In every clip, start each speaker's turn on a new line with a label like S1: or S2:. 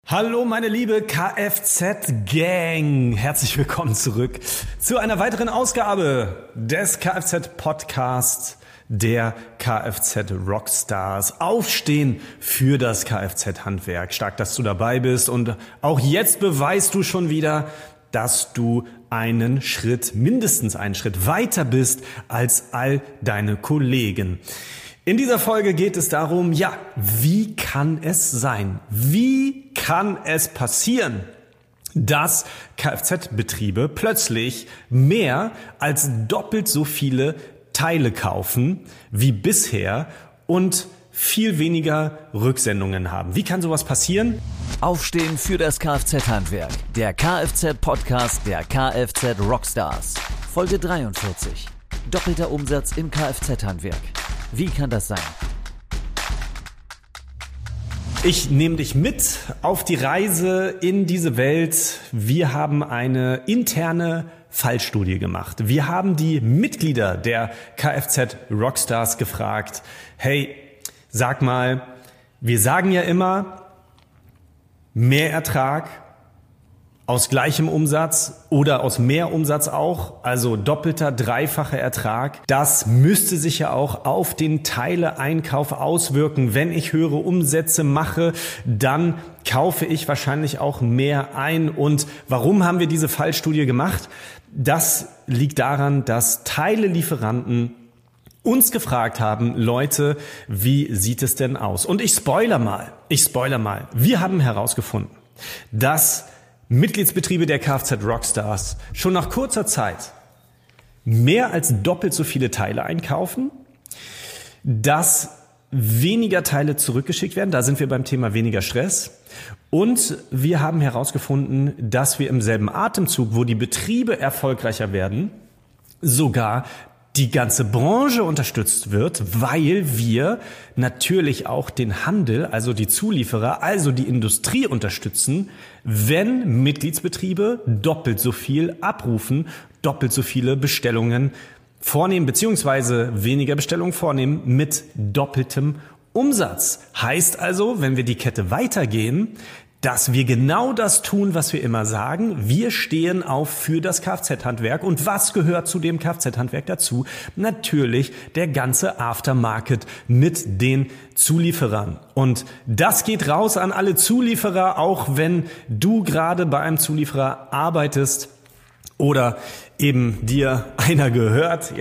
S1: Hallo meine liebe Kfz-Gang, herzlich willkommen zurück zu einer weiteren Ausgabe des Kfz-Podcasts der Kfz-Rockstars. Aufstehen für das Kfz-Handwerk. Stark, dass du dabei bist und auch jetzt beweist du schon wieder, dass du mindestens einen Schritt weiter bist als all deine Kollegen. In dieser Folge geht es darum, wie kann es sein? Wie kann es passieren, dass Kfz-Betriebe plötzlich mehr als doppelt so viele Teile kaufen wie bisher und viel weniger Rücksendungen haben? Wie kann sowas passieren?
S2: Aufstehen für das Kfz-Handwerk. Der Kfz-Podcast der Kfz-Rockstars. Folge 43. Doppelter Umsatz im Kfz-Handwerk. Wie kann das sein?
S1: Ich nehme dich mit auf die Reise in diese Welt. Wir haben eine interne Fallstudie gemacht. Wir haben die Mitglieder der Kfz-Rockstars gefragt, hey, sag mal, wir sagen ja immer, mehr Ertrag aus gleichem Umsatz oder aus mehr Umsatz auch, also doppelter, dreifacher Ertrag. Das müsste sich ja auch auf den Teileeinkauf auswirken. Wenn ich höhere Umsätze mache, dann kaufe ich wahrscheinlich auch mehr ein. Und warum haben wir diese Fallstudie gemacht? Das liegt daran, dass Teilelieferanten uns gefragt haben, Leute, wie sieht es denn aus? Und ich spoiler mal. Wir haben herausgefunden, dass Mitgliedsbetriebe der Kfz-Rockstars schon nach kurzer Zeit mehr als doppelt so viele Teile einkaufen, dass weniger Teile zurückgeschickt werden. Da sind wir beim Thema weniger Stress. Und wir haben herausgefunden, dass wir im selben Atemzug, wo die Betriebe erfolgreicher werden, sogar die ganze Branche unterstützt wird, weil wir natürlich auch den Handel, also die Zulieferer, also die Industrie unterstützen, wenn Mitgliedsbetriebe doppelt so viel abrufen, doppelt so viele Bestellungen vornehmen, beziehungsweise weniger Bestellungen vornehmen mit doppeltem Umsatz. Heißt also, wenn wir die Kette weitergehen, dass wir genau das tun, was wir immer sagen. Wir stehen auf für das Kfz-Handwerk. Und was gehört zu dem Kfz-Handwerk dazu? Natürlich der ganze Aftermarket mit den Zulieferern. Und das geht raus an alle Zulieferer, auch wenn du gerade bei einem Zulieferer arbeitest oder eben dir einer gehört,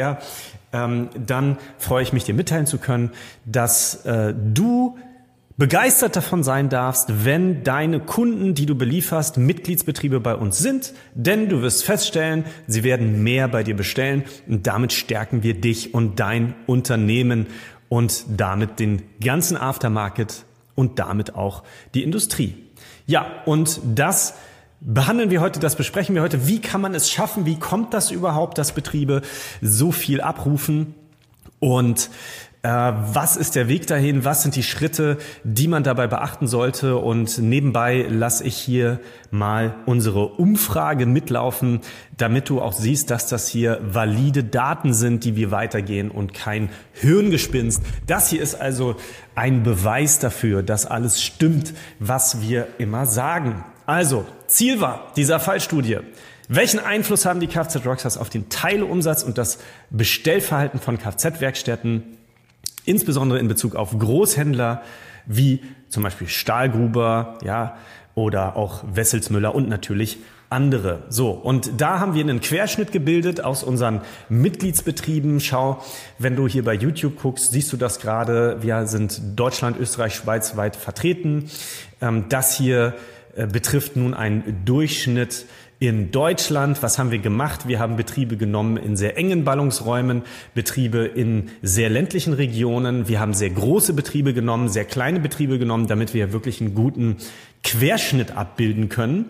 S1: dann freue ich mich, dir mitteilen zu können, dass du begeistert davon sein darfst, wenn deine Kunden, die du belieferst, Mitgliedsbetriebe bei uns sind, denn du wirst feststellen, sie werden mehr bei dir bestellen und damit stärken wir dich und dein Unternehmen und damit den ganzen Aftermarket und damit auch die Industrie. Ja, und das besprechen wir heute. Wie kann man es schaffen? Wie kommt das überhaupt, dass Betriebe so viel abrufen? Und was ist der Weg dahin? Was sind die Schritte, die man dabei beachten sollte? Und nebenbei lasse ich hier mal unsere Umfrage mitlaufen, damit du auch siehst, dass das hier valide Daten sind, die wir weitergehen und kein Hirngespinst. Das hier ist also ein Beweis dafür, dass alles stimmt, was wir immer sagen. Also, Ziel war dieser Fallstudie: Welchen Einfluss haben die Kfz-Rockstars auf den Teileumsatz und das Bestellverhalten von Kfz-Werkstätten? Insbesondere in Bezug auf Großhändler wie zum Beispiel Stahlgruber, oder auch Wesselsmüller und natürlich andere. So, und da haben wir einen Querschnitt gebildet aus unseren Mitgliedsbetrieben. Schau, wenn du hier bei YouTube guckst, siehst du das gerade. Wir sind Deutschland, Österreich, Schweiz weit vertreten. Das hier betrifft nun einen Durchschnitt in Deutschland. Was haben wir gemacht? Wir haben Betriebe genommen in sehr engen Ballungsräumen, Betriebe in sehr ländlichen Regionen. Wir haben sehr große Betriebe genommen, sehr kleine Betriebe genommen, damit wir wirklich einen guten Querschnitt abbilden können.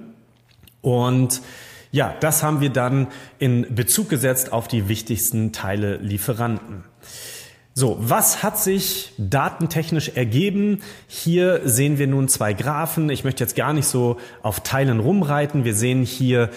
S1: Und das haben wir dann in Bezug gesetzt auf die wichtigsten Teilelieferanten. So, was hat sich datentechnisch ergeben? Hier sehen wir nun zwei Graphen. Ich möchte jetzt gar nicht so auf Teilen rumreiten. Wir sehen hier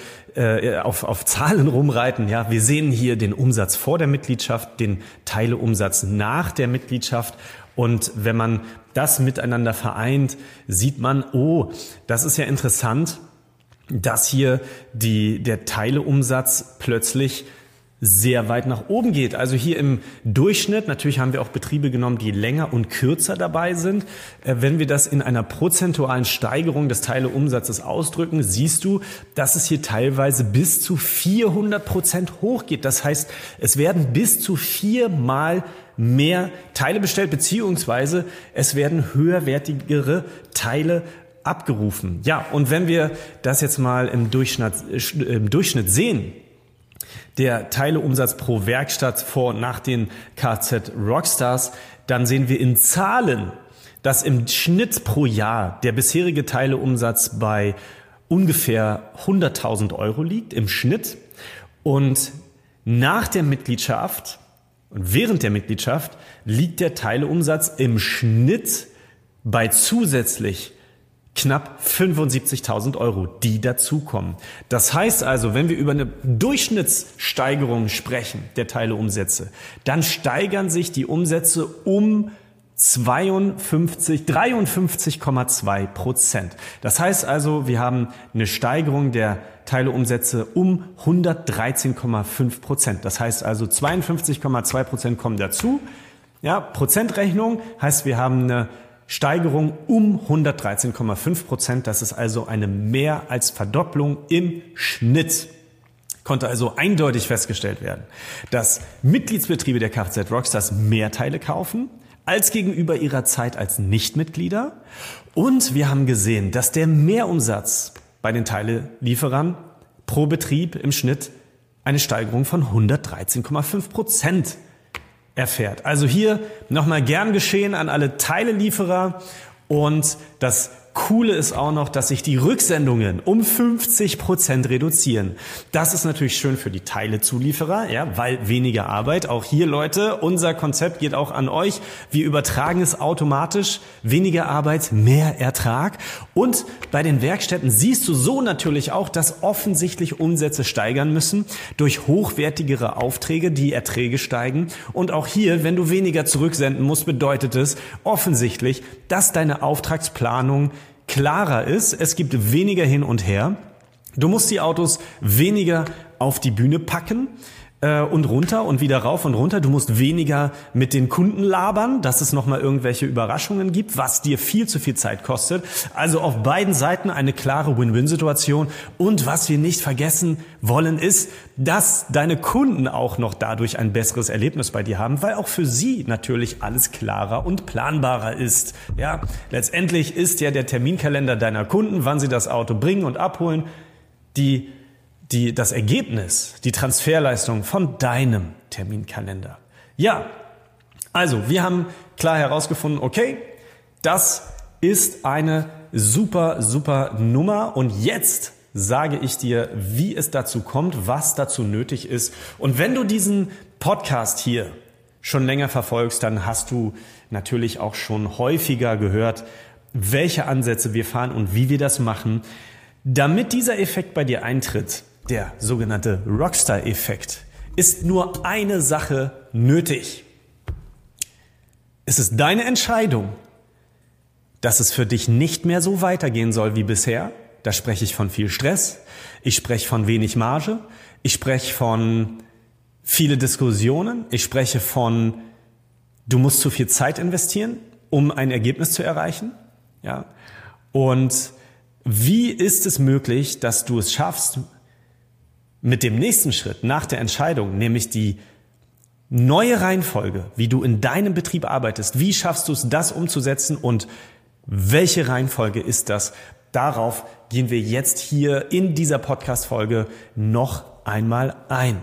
S1: auf Zahlen rumreiten. Ja, wir sehen hier den Umsatz vor der Mitgliedschaft, den Teileumsatz nach der Mitgliedschaft Und wenn man das miteinander vereint, sieht man, oh, das ist ja interessant, dass hier der Teileumsatz plötzlich sehr weit nach oben geht. Also hier im Durchschnitt, natürlich haben wir auch Betriebe genommen, die länger und kürzer dabei sind. Wenn wir das in einer prozentualen Steigerung des Teileumsatzes ausdrücken, siehst du, dass es hier teilweise bis zu 400% hochgeht. Das heißt, es werden bis zu 4-mal mehr Teile bestellt, beziehungsweise es werden höherwertigere Teile abgerufen. Ja, und wenn wir das jetzt mal im Durchschnitt sehen, der Teileumsatz pro Werkstatt vor und nach den Kfz Rockstars, dann sehen wir in Zahlen, dass im Schnitt pro Jahr der bisherige Teileumsatz bei ungefähr 100.000 Euro liegt im Schnitt. Und nach der Mitgliedschaft und während der Mitgliedschaft liegt der Teileumsatz im Schnitt bei zusätzlich knapp 75.000 Euro, die dazukommen. Das heißt also, wenn wir über eine Durchschnittssteigerung sprechen, der Teileumsätze, dann steigern sich die Umsätze um 53,2%. Das heißt also, wir haben eine Steigerung der Teileumsätze um 113,5%. Das heißt also, 52,2% kommen dazu. Ja, Prozentrechnung heißt, wir haben eine Steigerung um 113,5%. Das ist also eine mehr als Verdopplung im Schnitt. Konnte also eindeutig festgestellt werden, dass Mitgliedsbetriebe der Kfz Rockstars mehr Teile kaufen als gegenüber ihrer Zeit als Nichtmitglieder. Und wir haben gesehen, dass der Mehrumsatz bei den Teilelieferern pro Betrieb im Schnitt eine Steigerung von 113,5% erfährt. Also hier nochmal gern geschehen an alle Teilelieferer. Und das Coole ist auch noch, dass sich die Rücksendungen um 50% reduzieren. Das ist natürlich schön für die Teilezulieferer, ja, weil weniger Arbeit. Auch hier, Leute, unser Konzept geht auch an euch. Wir übertragen es automatisch. Weniger Arbeit, mehr Ertrag. Und bei den Werkstätten siehst du so natürlich auch, dass offensichtlich Umsätze steigern müssen durch hochwertigere Aufträge, die Erträge steigen. Und auch hier, wenn du weniger zurücksenden musst, bedeutet es offensichtlich, dass deine Auftragsplanung klarer ist. Es gibt weniger hin und her. Du musst die Autos weniger auf die Bühne packen und runter und wieder rauf und runter. Du musst weniger mit den Kunden labern, dass es nochmal irgendwelche Überraschungen gibt, was dir viel zu viel Zeit kostet. Also auf beiden Seiten eine klare Win-Win-Situation. Und was wir nicht vergessen wollen, ist, dass deine Kunden auch noch dadurch ein besseres Erlebnis bei dir haben, weil auch für sie natürlich alles klarer und planbarer ist. Ja, letztendlich ist ja der Terminkalender deiner Kunden, wann sie das Auto bringen und abholen, das Ergebnis, die Transferleistung von deinem Terminkalender. Ja, also wir haben klar herausgefunden, okay, das ist eine super, super Nummer. Und jetzt sage ich dir, wie es dazu kommt, was dazu nötig ist. Und wenn du diesen Podcast hier schon länger verfolgst, dann hast du natürlich auch schon häufiger gehört, welche Ansätze wir fahren und wie wir das machen. Damit dieser Effekt bei dir eintritt, der sogenannte Rockstar-Effekt, ist nur eine Sache nötig. Es ist deine Entscheidung, dass es für dich nicht mehr so weitergehen soll wie bisher. Da spreche ich von viel Stress, ich spreche von wenig Marge, ich spreche von viele Diskussionen, ich spreche von, du musst zu viel Zeit investieren, um ein Ergebnis zu erreichen. Ja. Und wie ist es möglich, dass du es schaffst, mit dem nächsten Schritt nach der Entscheidung, nämlich die neue Reihenfolge, wie du in deinem Betrieb arbeitest, wie schaffst du es, das umzusetzen und welche Reihenfolge ist das? Darauf gehen wir jetzt hier in dieser Podcast-Folge noch einmal ein.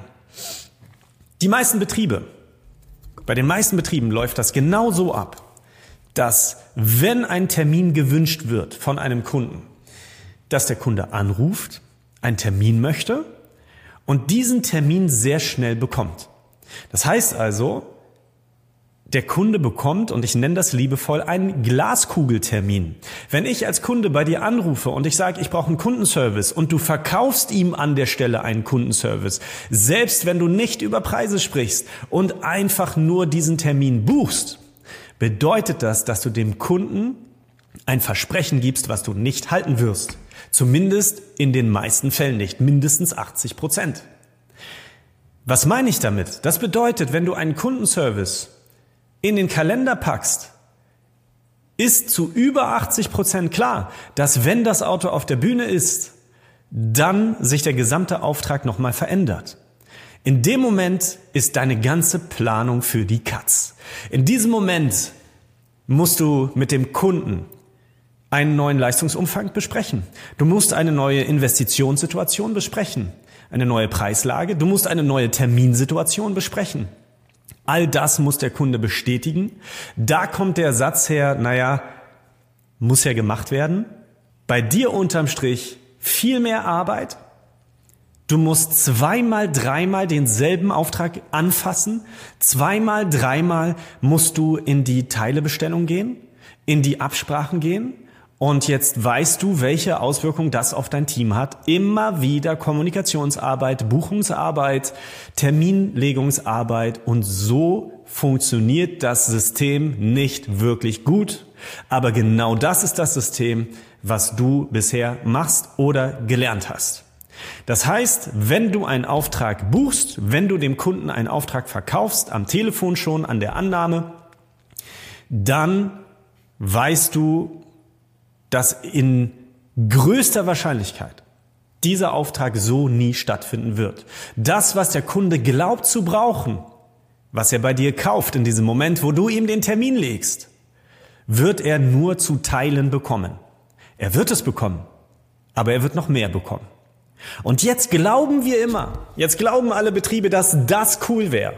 S1: Bei den meisten Betrieben läuft das genau so ab, dass wenn ein Termin gewünscht wird von einem Kunden, dass der Kunde anruft, einen Termin möchte und diesen Termin sehr schnell bekommt. Das heißt also, der Kunde bekommt, und ich nenne das liebevoll, einen Glaskugeltermin. Wenn ich als Kunde bei dir anrufe und ich sage, ich brauche einen Kundenservice und du verkaufst ihm an der Stelle einen Kundenservice, selbst wenn du nicht über Preise sprichst und einfach nur diesen Termin buchst, bedeutet das, dass du dem Kunden ein Versprechen gibst, was du nicht halten wirst. Zumindest in den meisten Fällen nicht, mindestens 80%. Was meine ich damit? Das bedeutet, wenn du einen Kundenservice in den Kalender packst, ist zu über 80% klar, dass wenn das Auto auf der Bühne ist, dann sich der gesamte Auftrag nochmal verändert. In dem Moment ist deine ganze Planung für die Katz. In diesem Moment musst du mit dem Kunden einen neuen Leistungsumfang besprechen. Du musst eine neue Investitionssituation besprechen, eine neue Preislage. Du musst eine neue Terminsituation besprechen. All das muss der Kunde bestätigen. Da kommt der Satz her, muss ja gemacht werden. Bei dir unterm Strich viel mehr Arbeit. Du musst 2-mal, 3-mal denselben Auftrag anfassen. 2-mal, 3-mal musst du in die Teilebestellung gehen, in die Absprachen gehen. Und jetzt weißt du, welche Auswirkungen das auf dein Team hat. Immer wieder Kommunikationsarbeit, Buchungsarbeit, Terminlegungsarbeit. Und so funktioniert das System nicht wirklich gut. Aber genau das ist das System, was du bisher machst oder gelernt hast. Das heißt, wenn du einen Auftrag buchst, wenn du dem Kunden einen Auftrag verkaufst, am Telefon schon, an der Annahme, dann weißt du, dass in größter Wahrscheinlichkeit dieser Auftrag so nie stattfinden wird. Das, was der Kunde glaubt zu brauchen, was er bei dir kauft in diesem Moment, wo du ihm den Termin legst, wird er nur zu Teilen bekommen. Er wird es bekommen, aber er wird noch mehr bekommen. Und jetzt glauben alle Betriebe, dass das cool wäre.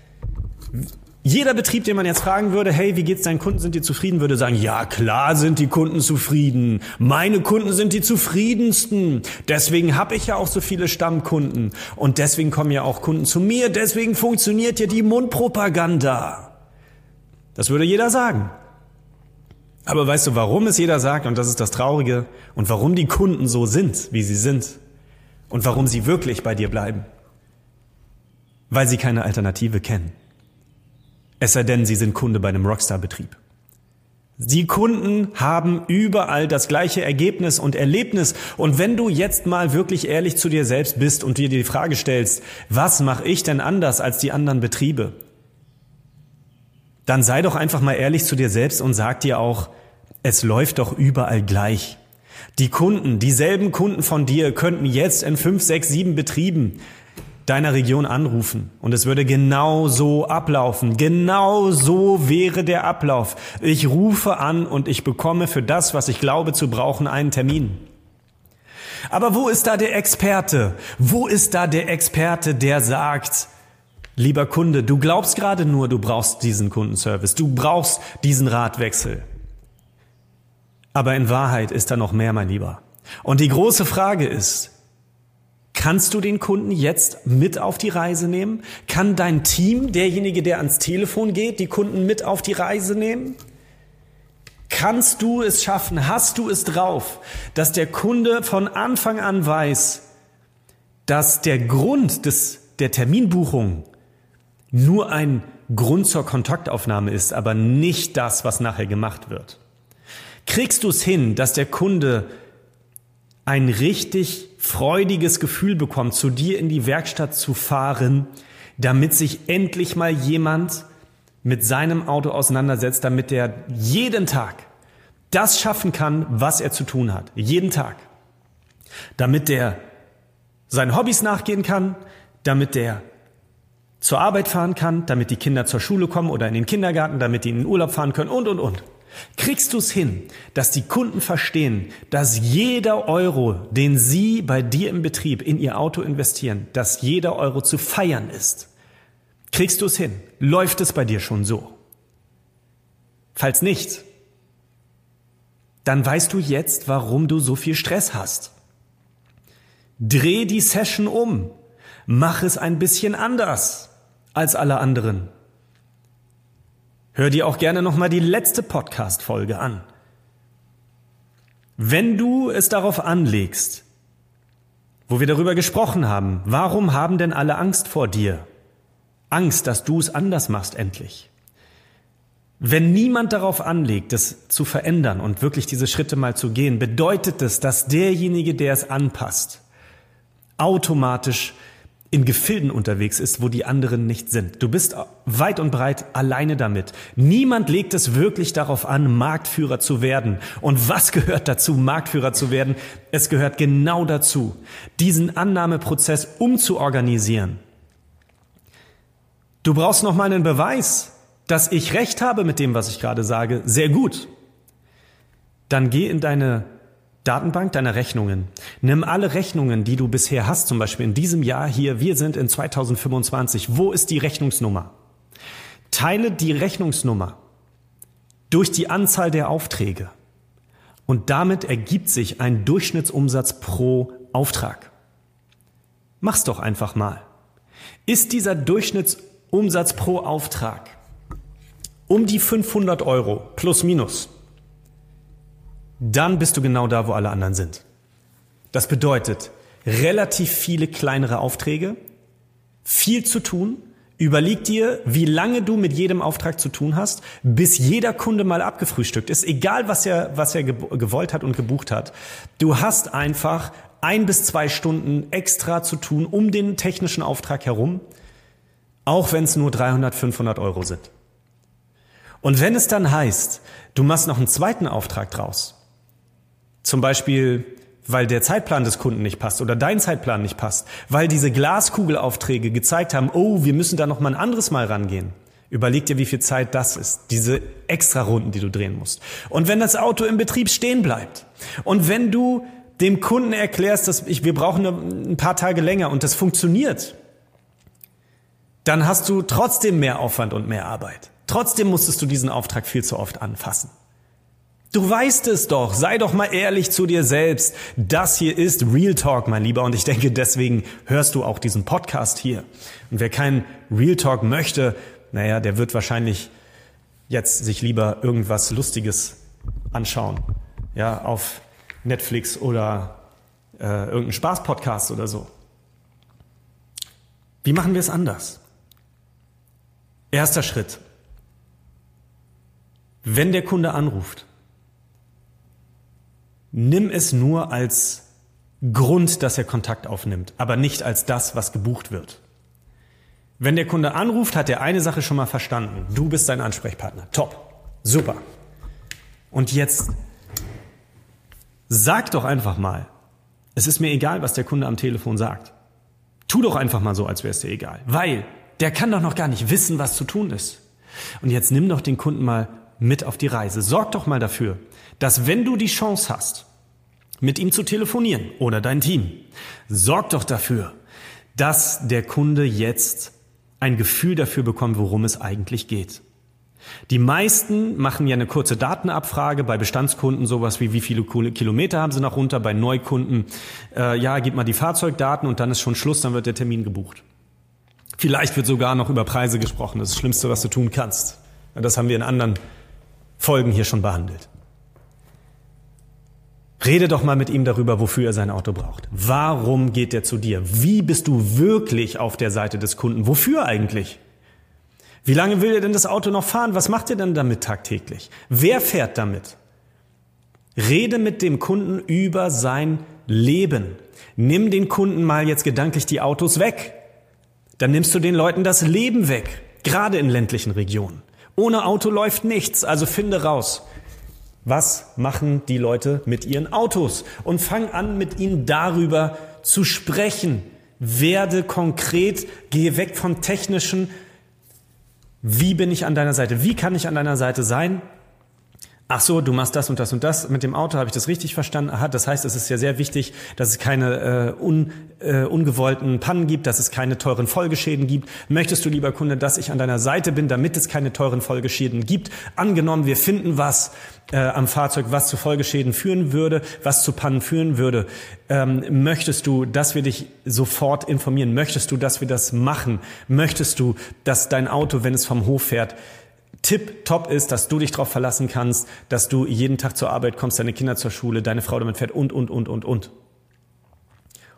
S1: Jeder Betrieb, den man jetzt fragen würde, hey, wie geht's deinen Kunden, sind die zufrieden, würde sagen, ja klar sind die Kunden zufrieden. Meine Kunden sind die zufriedensten. Deswegen habe ich ja auch so viele Stammkunden. Und deswegen kommen ja auch Kunden zu mir. Deswegen funktioniert ja die Mundpropaganda. Das würde jeder sagen. Aber weißt du, warum es jeder sagt, und das ist das Traurige, und warum die Kunden so sind, wie sie sind, und warum sie wirklich bei dir bleiben? Weil sie keine Alternative kennen. Es sei denn, sie sind Kunde bei einem Rockstar-Betrieb. Die Kunden haben überall das gleiche Ergebnis und Erlebnis. Und wenn du jetzt mal wirklich ehrlich zu dir selbst bist und dir die Frage stellst, was mache ich denn anders als die anderen Betriebe? Dann sei doch einfach mal ehrlich zu dir selbst und sag dir auch, es läuft doch überall gleich. Die Kunden, dieselben Kunden von dir könnten jetzt in 5, 6, 7 Betrieben deiner Region anrufen und es würde genau so ablaufen. Genau so wäre der Ablauf. Ich rufe an und ich bekomme für das, was ich glaube zu brauchen, einen Termin. Aber wo ist da der Experte? Wo ist da der Experte, der sagt, lieber Kunde, du glaubst gerade nur, du brauchst diesen Kundenservice, du brauchst diesen Radwechsel. Aber in Wahrheit ist da noch mehr, mein Lieber. Und die große Frage ist, kannst du den Kunden jetzt mit auf die Reise nehmen? Kann dein Team, derjenige, der ans Telefon geht, die Kunden mit auf die Reise nehmen? Kannst du es schaffen? Hast du es drauf, dass der Kunde von Anfang an weiß, dass der Grund der Terminbuchung nur ein Grund zur Kontaktaufnahme ist, aber nicht das, was nachher gemacht wird? Kriegst du es hin, dass der Kunde ein richtig freudiges Gefühl bekommt, zu dir in die Werkstatt zu fahren, damit sich endlich mal jemand mit seinem Auto auseinandersetzt, damit er jeden Tag das schaffen kann, was er zu tun hat. Jeden Tag. Damit er seinen Hobbys nachgehen kann, damit er zur Arbeit fahren kann, damit die Kinder zur Schule kommen oder in den Kindergarten, damit die in den Urlaub fahren können und. Kriegst du es hin, dass die Kunden verstehen, dass jeder Euro, den sie bei dir im Betrieb in ihr Auto investieren, dass jeder Euro zu feiern ist? Kriegst du es hin? Läuft es bei dir schon so? Falls nicht, dann weißt du jetzt, warum du so viel Stress hast. Dreh die Session um. Mach es ein bisschen anders als alle anderen. Hör dir auch gerne nochmal die letzte Podcast-Folge an. Wenn du es darauf anlegst, wo wir darüber gesprochen haben, warum haben denn alle Angst vor dir? Angst, dass du es anders machst endlich. Wenn niemand darauf anlegt, das zu verändern und wirklich diese Schritte mal zu gehen, bedeutet es, dass derjenige, der es anpasst, automatisch in Gefilden unterwegs ist, wo die anderen nicht sind. Du bist weit und breit alleine damit. Niemand legt es wirklich darauf an, Marktführer zu werden. Und was gehört dazu, Marktführer zu werden? Es gehört genau dazu, diesen Annahmeprozess umzuorganisieren. Du brauchst noch mal einen Beweis, dass ich recht habe mit dem, was ich gerade sage. Sehr gut. Dann geh in deine Datenbank deiner Rechnungen. Nimm alle Rechnungen, die du bisher hast, zum Beispiel in diesem Jahr hier, wir sind in 2025. Wo ist die Rechnungsnummer? Teile die Rechnungsnummer durch die Anzahl der Aufträge. Und damit ergibt sich ein Durchschnittsumsatz pro Auftrag. Mach's doch einfach mal. Ist dieser Durchschnittsumsatz pro Auftrag um die 500 € plus minus, dann bist du genau da, wo alle anderen sind. Das bedeutet, relativ viele kleinere Aufträge, viel zu tun. Überleg dir, wie lange du mit jedem Auftrag zu tun hast, bis jeder Kunde mal abgefrühstückt ist. Egal, was er gewollt hat und gebucht hat. Du hast einfach 1 bis 2 Stunden extra zu tun um den technischen Auftrag herum, auch wenn es nur 300, 500 € sind. Und wenn es dann heißt, du machst noch einen zweiten Auftrag draus, zum Beispiel, weil der Zeitplan des Kunden nicht passt oder dein Zeitplan nicht passt, weil diese Glaskugelaufträge gezeigt haben, oh, wir müssen da noch mal ein anderes Mal rangehen. Überleg dir, wie viel Zeit das ist, diese Extrarunden, die du drehen musst. Und wenn das Auto im Betrieb stehen bleibt und wenn du dem Kunden erklärst, dass wir brauchen ein paar Tage länger und das funktioniert, dann hast du trotzdem mehr Aufwand und mehr Arbeit. Trotzdem musstest du diesen Auftrag viel zu oft anfassen. Du weißt es doch, sei doch mal ehrlich zu dir selbst. Das hier ist Real Talk, mein Lieber, und ich denke, deswegen hörst du auch diesen Podcast hier. Und wer keinen Real Talk möchte, der wird wahrscheinlich jetzt sich lieber irgendwas Lustiges anschauen. Ja, auf Netflix oder irgendeinen Spaß-Podcast oder so. Wie machen wir es anders? Erster Schritt. Wenn der Kunde anruft, nimm es nur als Grund, dass er Kontakt aufnimmt, aber nicht als das, was gebucht wird. Wenn der Kunde anruft, hat er eine Sache schon mal verstanden. Du bist sein Ansprechpartner. Top. Super. Und jetzt sag doch einfach mal, es ist mir egal, was der Kunde am Telefon sagt. Tu doch einfach mal so, als wäre es dir egal. Weil der kann doch noch gar nicht wissen, was zu tun ist. Und jetzt nimm doch den Kunden mal mit auf die Reise. Sorg doch mal dafür, dass wenn du die Chance hast, mit ihm zu telefonieren oder dein Team, sorg doch dafür, dass der Kunde jetzt ein Gefühl dafür bekommt, worum es eigentlich geht. Die meisten machen ja eine kurze Datenabfrage, bei Bestandskunden sowas wie viele Kilometer haben sie noch runter, bei Neukunden, gib mal die Fahrzeugdaten und dann ist schon Schluss, dann wird der Termin gebucht. Vielleicht wird sogar noch über Preise gesprochen, das ist das Schlimmste, was du tun kannst. Das haben wir in anderen Folgen hier schon behandelt. Rede doch mal mit ihm darüber, wofür er sein Auto braucht. Warum geht er zu dir? Wie bist du wirklich auf der Seite des Kunden? Wofür eigentlich? Wie lange will er denn das Auto noch fahren? Was macht er denn damit tagtäglich? Wer fährt damit? Rede mit dem Kunden über sein Leben. Nimm den Kunden mal jetzt gedanklich die Autos weg. Dann nimmst du den Leuten das Leben weg, gerade in ländlichen Regionen. Ohne Auto läuft nichts, also finde raus, was machen die Leute mit ihren Autos? Und fang an, mit ihnen darüber zu sprechen. Werde konkret, gehe weg vom Technischen. Wie bin ich an deiner Seite? Wie kann ich an deiner Seite sein? Ach so, du machst das und das und das mit dem Auto, habe ich das richtig verstanden? Aha, das heißt, es ist ja sehr wichtig, dass es keine ungewollten Pannen gibt, dass es keine teuren Folgeschäden gibt. Möchtest du, lieber Kunde, dass ich an deiner Seite bin, damit es keine teuren Folgeschäden gibt? Angenommen, wir finden was am Fahrzeug, was zu Folgeschäden führen würde, was zu Pannen führen würde. Möchtest du, dass wir dich sofort informieren? Möchtest du, dass wir das machen? Möchtest du, dass dein Auto, wenn es vom Hof fährt, tipptopp ist, dass du dich darauf verlassen kannst, dass du jeden Tag zur Arbeit kommst, deine Kinder zur Schule, deine Frau damit fährt und.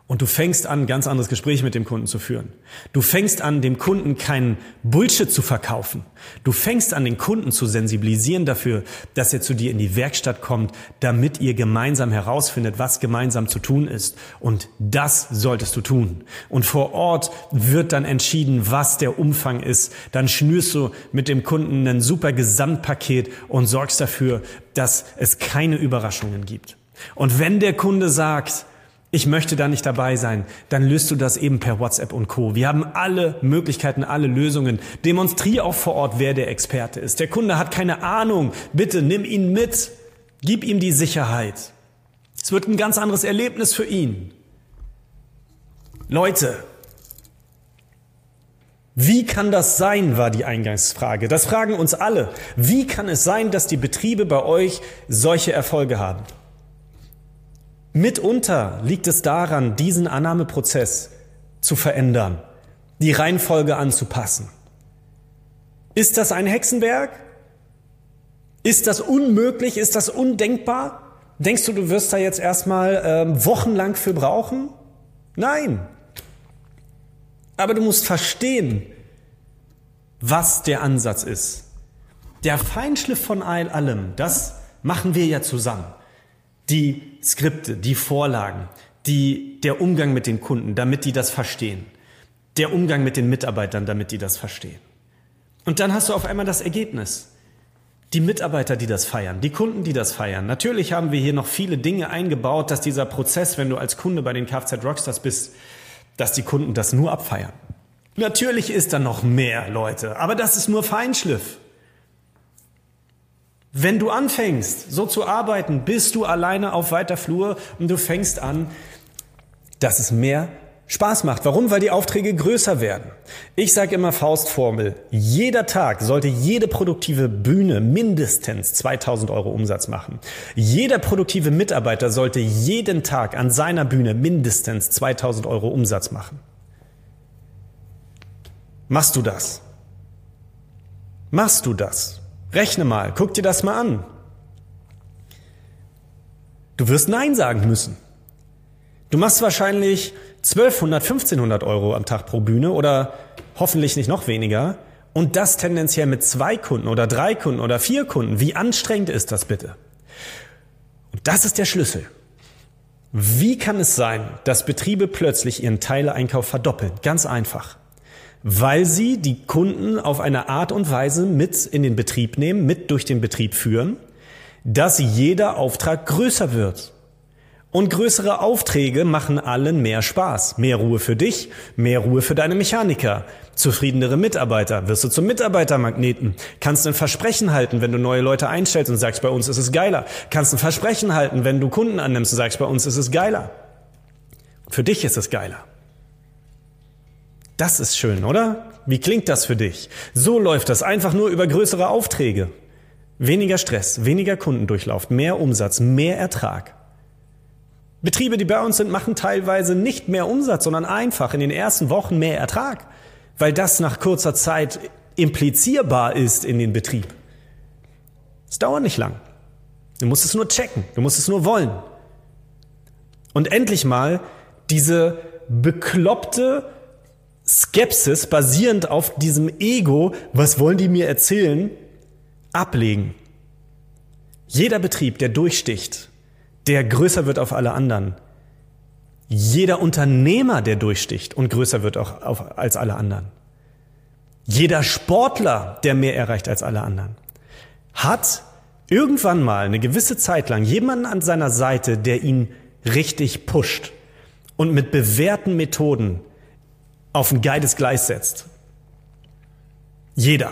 S1: Und du fängst an, ein ganz anderes Gespräch mit dem Kunden zu führen. Du fängst an, dem Kunden keinen Bullshit zu verkaufen. Du fängst an, den Kunden zu sensibilisieren dafür, dass er zu dir in die Werkstatt kommt, damit ihr gemeinsam herausfindet, was gemeinsam zu tun ist. Und das solltest du tun. Und vor Ort wird dann entschieden, was der Umfang ist. Dann schnürst du mit dem Kunden ein super Gesamtpaket und sorgst dafür, dass es keine Überraschungen gibt. Und wenn der Kunde sagt, ich möchte da nicht dabei sein, dann löst du das eben per WhatsApp und Co. Wir haben alle Möglichkeiten, alle Lösungen. Demonstrier auch vor Ort, wer der Experte ist. Der Kunde hat keine Ahnung. Bitte nimm ihn mit. Gib ihm die Sicherheit. Es wird ein ganz anderes Erlebnis für ihn. Leute, wie kann das sein, war die Eingangsfrage. Das fragen uns alle. Wie kann es sein, dass die Betriebe bei euch solche Erfolge haben? Mitunter liegt es daran, diesen Annahmeprozess zu verändern, die Reihenfolge anzupassen. Ist das ein Hexenwerk? Ist das unmöglich? Ist das undenkbar? Denkst du, du wirst da jetzt erstmal wochenlang für brauchen? Nein. Aber du musst verstehen, was der Ansatz ist. Der Feinschliff von allem, das machen wir ja zusammen. Die Skripte, die Vorlagen, der Umgang mit den Kunden, damit die das verstehen. Der Umgang mit den Mitarbeitern, damit die das verstehen. Und dann hast du auf einmal das Ergebnis. Die Mitarbeiter, die das feiern, die Kunden, die das feiern. Natürlich haben wir hier noch viele Dinge eingebaut, dass dieser Prozess, wenn du als Kunde bei den Kfz Rockstars bist, dass die Kunden das nur abfeiern. Natürlich ist da noch mehr, Leute, aber das ist nur Feinschliff. Wenn du anfängst, so zu arbeiten, bist du alleine auf weiter Flur und du fängst an, dass es mehr Spaß macht. Warum? Weil die Aufträge größer werden. Ich sage immer Faustformel. Jeder Tag sollte jede produktive Bühne mindestens 2.000 € Umsatz machen. Jeder produktive Mitarbeiter sollte jeden Tag an seiner Bühne mindestens 2.000 € Umsatz machen. Machst du das? Machst du das? Rechne mal, guck dir das mal an. Du wirst Nein sagen müssen. Du machst wahrscheinlich 1.200, 1.500 € am Tag pro Bühne oder hoffentlich nicht noch weniger. Und das tendenziell mit 2 Kunden oder 3 Kunden oder 4 Kunden. Wie anstrengend ist das bitte? Und das ist der Schlüssel. Wie kann es sein, dass Betriebe plötzlich ihren Teileeinkauf verdoppeln? Ganz einfach. Weil sie die Kunden auf eine Art und Weise mit in den Betrieb nehmen, mit durch den Betrieb führen, dass jeder Auftrag größer wird. Und größere Aufträge machen allen mehr Spaß. Mehr Ruhe für dich, mehr Ruhe für deine Mechaniker. Zufriedenere Mitarbeiter. Wirst du zum Mitarbeitermagneten. Kannst ein Versprechen halten, wenn du neue Leute einstellst und sagst, bei uns ist es geiler. Kannst ein Versprechen halten, wenn du Kunden annimmst und sagst, bei uns ist es geiler. Für dich ist es geiler. Das ist schön, oder? Wie klingt das für dich? So läuft das einfach nur über größere Aufträge. Weniger Stress, weniger Kundendurchlauf, mehr Umsatz, mehr Ertrag. Betriebe, die bei uns sind, machen teilweise nicht mehr Umsatz, sondern einfach in den ersten Wochen mehr Ertrag, weil das nach kurzer Zeit implizierbar ist in den Betrieb. Es dauert nicht lang. Du musst es nur checken, du musst es nur wollen. Und endlich mal diese bekloppte Skepsis basierend auf diesem Ego, was wollen die mir erzählen, ablegen. Jeder Betrieb, der durchsticht, der größer wird auf alle anderen. Jeder Unternehmer, der durchsticht und größer wird auch als alle anderen. Jeder Sportler, der mehr erreicht als alle anderen, hat irgendwann mal eine gewisse Zeit lang jemanden an seiner Seite, der ihn richtig pusht und mit bewährten Methoden auf ein geiles Gleis setzt. Jeder.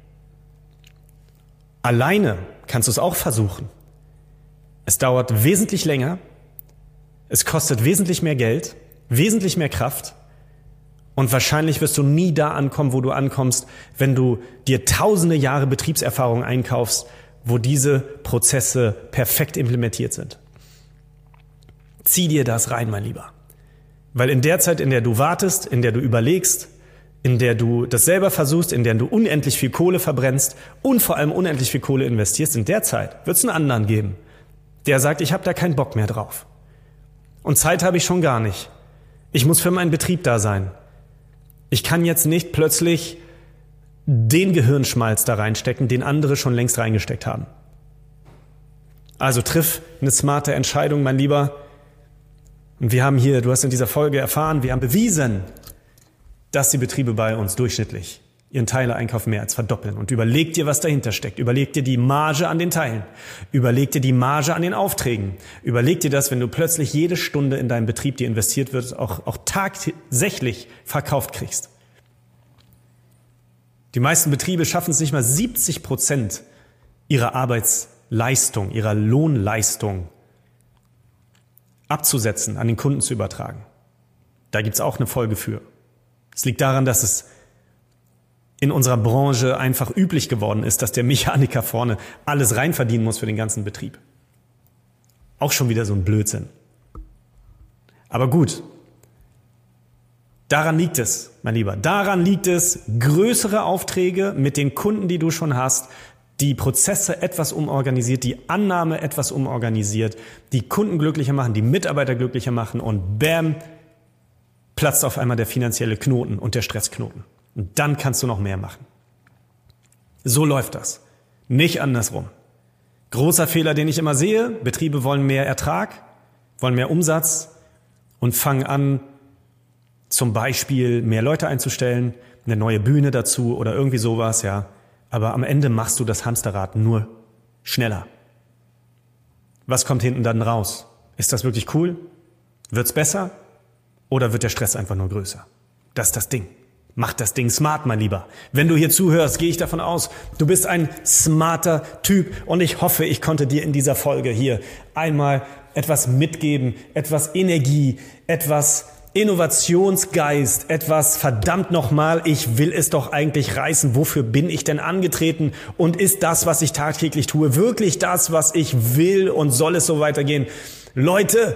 S1: Alleine kannst du es auch versuchen. Es dauert wesentlich länger, es kostet wesentlich mehr Geld, wesentlich mehr Kraft und wahrscheinlich wirst du nie da ankommen, wo du ankommst, wenn du dir tausende Jahre Betriebserfahrung einkaufst, wo diese Prozesse perfekt implementiert sind. Zieh dir das rein, mein Lieber. Weil in der Zeit, in der du wartest, in der du überlegst, in der du das selber versuchst, in der du unendlich viel Kohle verbrennst und vor allem unendlich viel Kohle investierst, in der Zeit wird es einen anderen geben, der sagt, ich habe da keinen Bock mehr drauf. Und Zeit habe ich schon gar nicht. Ich muss für meinen Betrieb da sein. Ich kann jetzt nicht plötzlich den Gehirnschmalz da reinstecken, den andere schon längst reingesteckt haben. Also triff eine smarte Entscheidung, mein Lieber. Und wir haben hier, du hast in dieser Folge erfahren, wir haben bewiesen, dass die Betriebe bei uns durchschnittlich ihren Teileeinkauf mehr als verdoppeln. Und überleg dir, was dahinter steckt. Überleg dir die Marge an den Teilen. Überleg dir die Marge an den Aufträgen. Überleg dir das, wenn du plötzlich jede Stunde in deinem Betrieb, die investiert wird, auch tatsächlich verkauft kriegst. Die meisten Betriebe schaffen es nicht mal 70% ihrer Arbeitsleistung, ihrer Lohnleistung abzusetzen, an den Kunden zu übertragen. Da gibt's auch eine Folge für. Es liegt daran, dass es in unserer Branche einfach üblich geworden ist, dass der Mechaniker vorne alles reinverdienen muss für den ganzen Betrieb. Auch schon wieder so ein Blödsinn. Aber gut, daran liegt es, mein Lieber. Daran liegt es, größere Aufträge mit den Kunden, die du schon hast, die Prozesse etwas umorganisiert, die Annahme etwas umorganisiert, die Kunden glücklicher machen, die Mitarbeiter glücklicher machen und bam, platzt auf einmal der finanzielle Knoten und der Stressknoten. Und dann kannst du noch mehr machen. So läuft das. Nicht andersrum. Großer Fehler, den ich immer sehe, Betriebe wollen mehr Ertrag, wollen mehr Umsatz und fangen an, zum Beispiel mehr Leute einzustellen, eine neue Bühne dazu oder irgendwie sowas, ja. Aber am Ende machst du das Hamsterrad nur schneller. Was kommt hinten dann raus? Ist das wirklich cool? Wird's besser? Oder wird der Stress einfach nur größer? Das ist das Ding. Mach das Ding smart, mein Lieber. Wenn du hier zuhörst, gehe ich davon aus, du bist ein smarter Typ und ich hoffe, ich konnte dir in dieser Folge hier einmal etwas mitgeben, etwas Energie, etwas Innovationsgeist, etwas verdammt nochmal, ich will es doch eigentlich reißen, wofür bin ich denn angetreten und ist das, was ich tagtäglich tue, wirklich das, was ich will und soll es so weitergehen? Leute,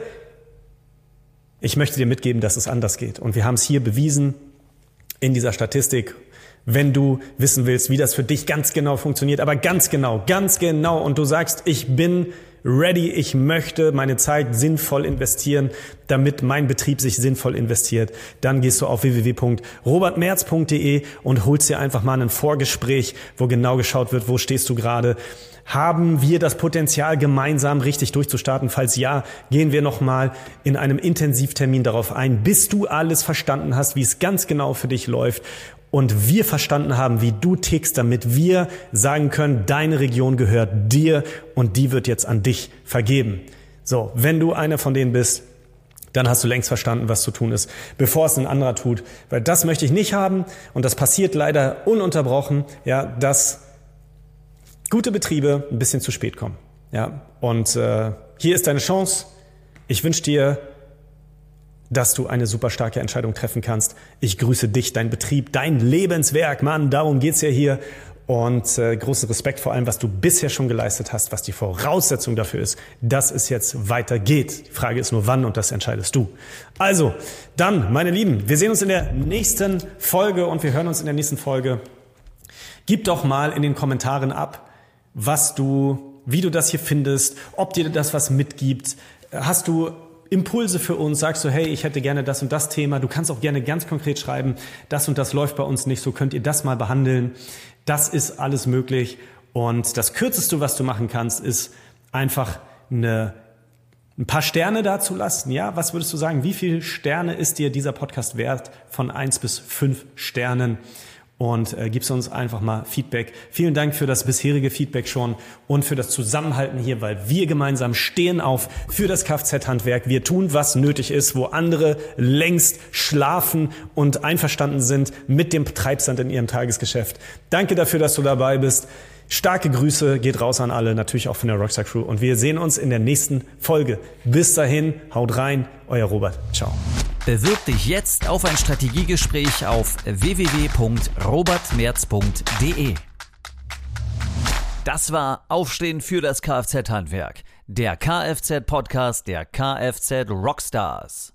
S1: ich möchte dir mitgeben, dass es anders geht und wir haben es hier bewiesen, in dieser Statistik, wenn du wissen willst, wie das für dich ganz genau funktioniert, aber ganz genau und du sagst, ich bin ready, ich möchte meine Zeit sinnvoll investieren, damit mein Betrieb sich sinnvoll investiert, dann gehst du auf www.robertmerz.de und holst dir einfach mal ein Vorgespräch, wo genau geschaut wird, wo stehst du gerade. Haben wir das Potenzial, gemeinsam richtig durchzustarten? Falls ja, gehen wir nochmal in einem Intensivtermin darauf ein, bis du alles verstanden hast, wie es ganz genau für dich läuft und wir verstanden haben, wie du tickst, damit wir sagen können, deine Region gehört dir und die wird jetzt an dich vergeben. So, wenn du einer von denen bist, dann hast du längst verstanden, was zu tun ist, bevor es ein anderer tut. Weil das möchte ich nicht haben und das passiert leider ununterbrochen, ja, dass gute Betriebe ein bisschen zu spät kommen. Ja, und hier ist deine Chance. Ich wünsche dir, dass du eine super starke Entscheidung treffen kannst. Ich grüße dich, dein Betrieb, dein Lebenswerk. Mann, darum geht's ja hier. Und großen Respekt vor allem, was du bisher schon geleistet hast, was die Voraussetzung dafür ist, dass es jetzt weitergeht. Die Frage ist nur, wann und das entscheidest du. Also, dann, meine Lieben, wir sehen uns in der nächsten Folge und wir hören uns in der nächsten Folge. Gib doch mal in den Kommentaren ab, wie du das hier findest, ob dir das was mitgibt. Hast du Impulse für uns? Sagst du, hey, ich hätte gerne das und das Thema. Du kannst auch gerne ganz konkret schreiben, das und das läuft bei uns nicht, so könnt ihr das mal behandeln. Das ist alles möglich. Und das Kürzeste, was du machen kannst, ist einfach ein paar Sterne dazulassen. Ja, was würdest du sagen? Wie viele Sterne ist dir dieser Podcast wert? Von 1 bis 5 Sternen. Und gibst uns einfach mal Feedback. Vielen Dank für das bisherige Feedback schon und für das Zusammenhalten hier, weil wir gemeinsam stehen auf für das Kfz-Handwerk. Wir tun, was nötig ist, wo andere längst schlafen und einverstanden sind mit dem Treibsand in ihrem Tagesgeschäft. Danke dafür, dass du dabei bist. Starke Grüße geht raus an alle, natürlich auch von der Rockstar Crew. Und wir sehen uns in der nächsten Folge. Bis dahin, haut rein, euer Robert. Ciao.
S2: Bewirb dich jetzt auf ein Strategiegespräch auf www.robertmerz.de. Das war Aufstehen für das Kfz-Handwerk, der Kfz-Podcast der Kfz Rockstars.